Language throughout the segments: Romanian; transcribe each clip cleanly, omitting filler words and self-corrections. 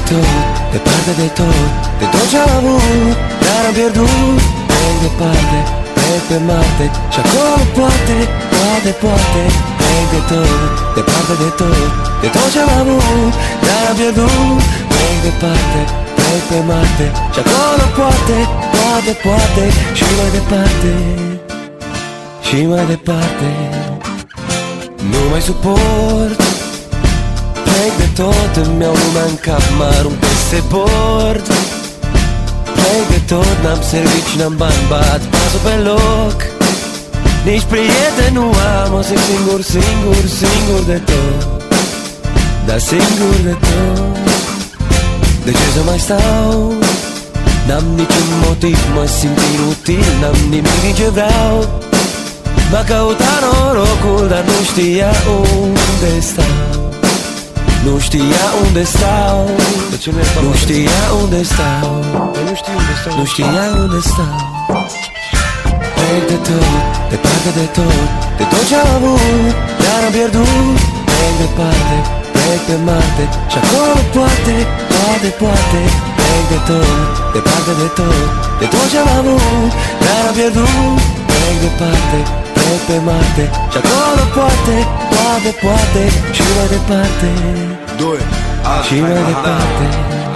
tot, departe de tot, de tot ce-am avut, dar am pierdut. Plec departe, plec pe Marte și acolo poate, poate plec de tot, departe de tot, de tot ce-am avut, dar am pierdut. Plec departe, plec pe Marte și acolo poate, poate și mai departe, și mai departe. Nu mai suport, plec de tot, îmi iau lumea în cap, mă arunc peste bord. Plec de tot, n-am servici, n-am bani, bat pasul pe loc. Nici prieten nu am, o zic singur, singur de tot. Dar singur de tot. De ce să mai stau? N-am niciun motiv, mă simt inutil, n-am nimic din ce vreau. M-a căutat norocul, dar nu știa unde stau. Nu știa unde stau. Nu știa unde stau. Nu știa unde stau. Plec de tot, departe de tot, de tot ce-am avut, dar am pierdut. Plec departe, plec pe Marte și acolo poate, poate plec de tot, departe de tot, de tot ce-am avut, dar am pierdut. Plec departe, plec pe Marte și acolo poate, poate și mai departe. Și mai departe.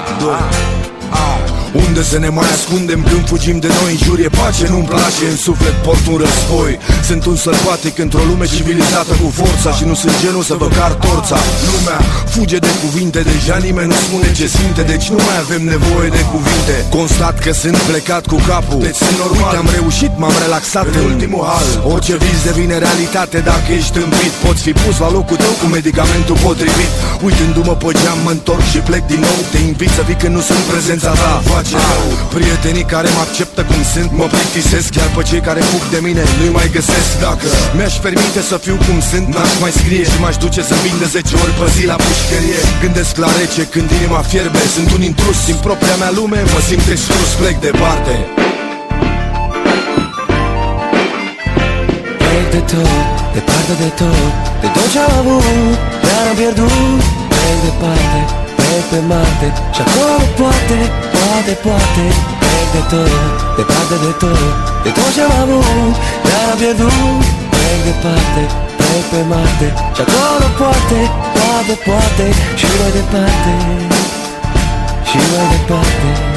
Unde să ne mai ascundem când fugim de noi? În jur e pace, nu-mi place, în suflet port un război. Sunt un sălbatic într-o lume civilizată cu forța și nu sunt genul să vă car torța. Lumea fuge de cuvinte, deja nimeni nu spune ce simte, deci nu mai avem nevoie de cuvinte. Constat că sunt plecat cu capul, deci sunt normal. Uite, am reușit, m-am relaxat în ultimul hal. Orice vis devine realitate dacă ești împit. Poți fi pus la locul tău cu medicamentul potrivit. Uitându-mă pe geam, mă întorc și plec din nou. Te invit să vii când nu sunt prezența ta. Prietenii care mă acceptă cum sunt mă plictisesc, iar pe cei care fug de mine nu-i mai găsesc. Dacă mi-aș permite să fiu cum sunt, n-aș mai scrie și m-aș duce să vin de 10 ori pe zi la pușcărie. Gândesc la rece când inima fierbe, sunt un intrus din propria mea lume, mă simt exclus, plec departe. Plec de tot, departe de tot, de tot ce-am avut, dar am pierdut. Plec departe, plec pe Marte și acolo poate, poate plec de tot, departe de tot, de tot ce-am avut, dar am pierdut. Plec departe, plec pe Marte și acolo poate, poate și mai departe, și mai departe.